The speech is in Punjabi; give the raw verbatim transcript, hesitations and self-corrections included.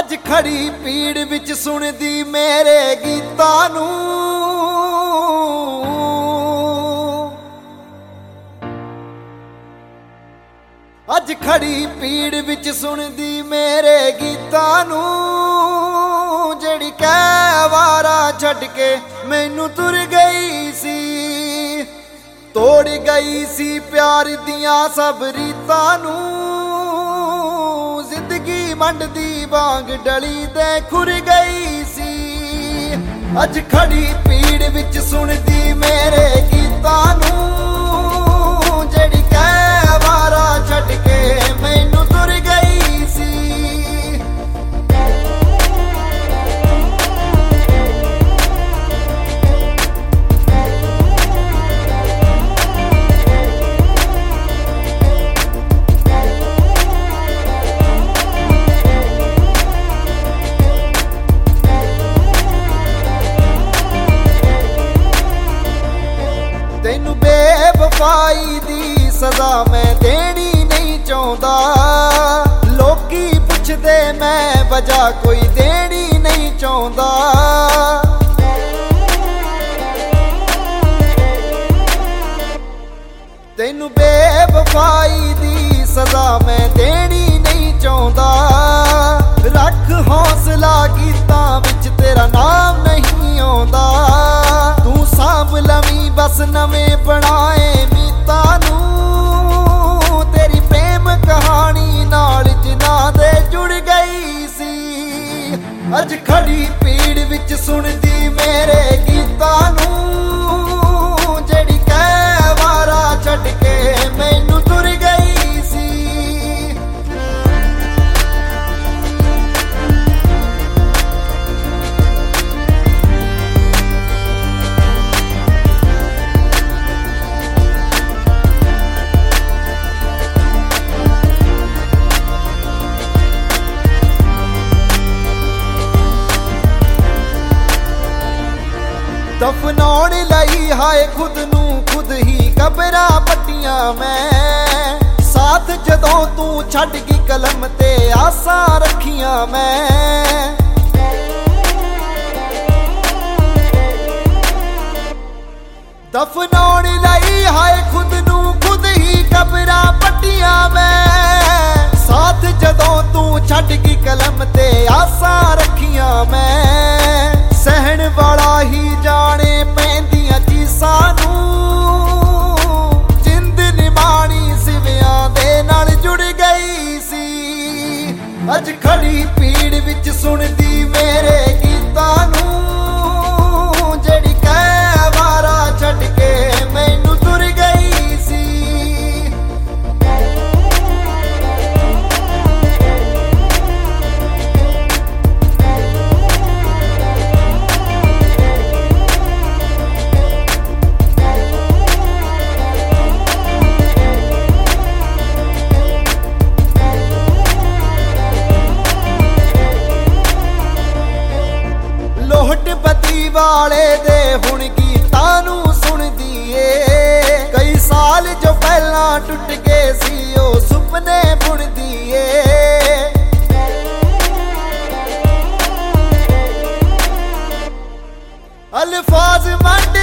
ਅੱਜ ਖੜੀ ਪੀੜ ਵਿੱਚ ਸੁਣਦੀ ਮੇਰੇ ਗੀਤਾਂ ਨੂੰ। ਅੱਜ ਖੜੀ ਪੀੜ ਵਿੱਚ ਸੁਣਦੀ ਮੇਰੇ ਗੀਤਾਂ ਨੂੰ। ਜਿਹੜੀ ਕਹਿ ਵਾਰਾ ਛੱਡ ਕੇ ਮੈਨੂੰ ਤੁਰ ਗਈ ਸੀ, ਤੋੜ ਗਈ ਸੀ ਪਿਆਰ ਦੀਆਂ ਸਭ ਰੀਤਾਂ ਨੂੰ। ਜ਼ਿੰਦਗੀ ਮੰਡਦੀ ਵਾਂਗ ਡਲੀ ਤੇ ਖੁਰ ਗਈ ਸੀ। ਅੱਜ ਖੜੀ ਪੀੜ ਵਿੱਚ ਸੁਣਦੀ ਮੇਰੇ ਗੀਤਾਂ ਨੂੰ। ਜਿਹੜੀ ਕਹਿ ਵਾਰਾ ਛੱਡ ਕੇ ਮੈਨੂੰ ਤੁਰ ਗਈ ਸੀ। ਤੈਨੂੰ ਬੇਵਫਾਈ ਦੀ ਸਜ਼ਾ ਮੈਂ ਦੇਣੀ ਨਹੀਂ ਚਾਹੁੰਦਾ। ਲੋਕੀ ਪੁੱਛਦੇ ਮੈਂ ਵਜ੍ਹਾ ਕੋਈ ਦੇਣੀ ਨਹੀਂ ਚਾਹੁੰਦਾ। ਤੈਨੂੰ ਬੇਵਫਾਈ ਦੀ ਸਜ਼ਾ ਮੈਂ ਦੇਣੀ ਨਹੀਂ ਚਾਹੁੰਦਾ। ਰੱਖ ਹੌਸਲਾ ਗੀਤਾਂ ਵਿੱਚ ਤੇਰਾ ਨਾਮ ਨਹੀਂ ਆਉਂਦਾ। ਤੂੰ ਸਾਂਭ ਲਵੀਂ ਬਸ ਨਵੇਂ ਬਣਾਏ ਮੀਤਾਂ ਨੂੰ। ਤੇਰੀ ਪ੍ਰੇਮ ਕਹਾਣੀ ਨਾਲ ਜਿਨ੍ਹਾਂ ਦੇ ਜੁੜ ਗਈ ਸੀ। ਅੱਜ ਖੜੀ ਪੀੜ ਵਿੱਚ ਸੁਣਦੀ ਮੇਰੇ ਗੀਤਾਂ ਨੂੰ। ਜਿਹੜੀ ਕਹਿ ਵਾਰਾ ਛੱਡ ਕੇ ਮੈਨੂੰ ਤੁਰ ਗਈ ਸੀ। ਦਫਨਾਉਣ ਲਈ ਹਾਏ ਖੁਦ ਨੂੰ ਖੁਦ ਹੀ ਕਬਰਾਂ ਪੱਟੀਆਂ ਮੈਂ। ਸਾਥ ਜਦੋਂ ਤੂੰ ਛੱਡ ਗਈ ਕਲਮ ਤੇ ਆਸਾਂ ਰੱਖੀਆਂ ਮੈਂ। ਦਫਨਾਉਣ ਲਈ ਹਾਏ ਖੁਦ ਨੂੰ ਖੁਦ ਹੀ ਕਬਰਾਂ ਪੱਟੀਆਂ ਮੈਂ। ਸਾਥ ਜਦੋਂ ਤੂੰ ਛੱਡ ਗਈ ਕਲਮ ਤੇ ਆਸਾਂ ਰੱਖੀਆਂ ਮੈਂ। ਸਹਿਣ ਵਾਲਾ ਹੀ ਜਾਣੇ ਪੈਂਦੀਆਂ ਚੀਸਾਂ ਨੂੰ। ਜਿੰਦ ਨਿਮਾਣੀ ਸਿਵਿਆਂ ਦੇ ਨਾਲ ਜੁੜ ਗਈ ਸੀ। ਅੱਜ ਖੜੀ ਪੀੜ ਵਿੱਚ ਸੁਣਦੀ ਮੇਰੇ ਗੀਤਾਂ ਨੂੰ। ਜਿਹੜੀ ਕਹਿ ਵਾਰਾ ਛੱਡ ਕੇ ਮੈਨੂੰ ਤੁਰ ਗਈ ਸੀ। ਵਾਲੇ ਦੇ ਹੁਣ ਗੀਤਾਂ ਨੂੰ ਸੁਣਦੀ ਏ। ਕਈ ਸਾਲ ਜੋ ਪਹਿਲਾਂ ਟੁੱਟ ਗਏ ਸੀ ਉਹ ਸੁਪਨੇ ਬੁਣਦੀ ਏ। ਅਲਫਾਜ਼ ਮੰਡ